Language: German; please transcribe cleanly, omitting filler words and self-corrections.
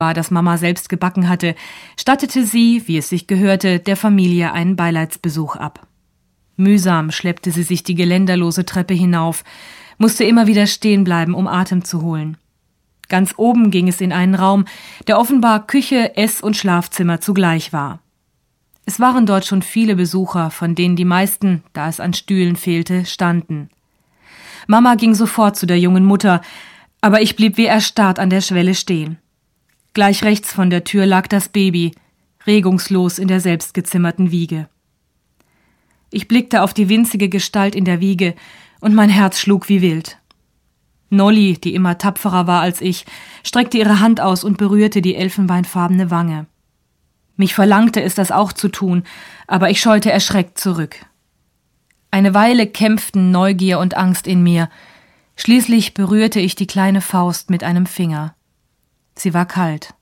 das Mama selbst gebacken hatte, stattete sie, wie es sich gehörte, der Familie einen Beileidsbesuch ab. Mühsam schleppte sie sich die geländerlose Treppe hinauf, musste immer wieder stehen bleiben, um Atem zu holen. Ganz oben ging es in einen Raum, der offenbar Küche, Ess- und Schlafzimmer zugleich war. Es waren dort schon viele Besucher, von denen die meisten, da es an Stühlen fehlte, standen. Mama ging sofort zu der jungen Mutter, aber ich blieb wie erstarrt an der Schwelle stehen. Gleich rechts von der Tür lag das Baby, regungslos in der selbstgezimmerten Wiege. Ich blickte auf die winzige Gestalt in der Wiege und mein Herz schlug wie wild. Nolli, die immer tapferer war als ich, streckte ihre Hand aus und berührte die elfenbeinfarbene Wange. Mich verlangte es, das auch zu tun, aber ich scheute erschreckt zurück. Eine Weile kämpften Neugier und Angst in mir. Schließlich berührte ich die kleine Faust mit einem Finger. Sie war kalt.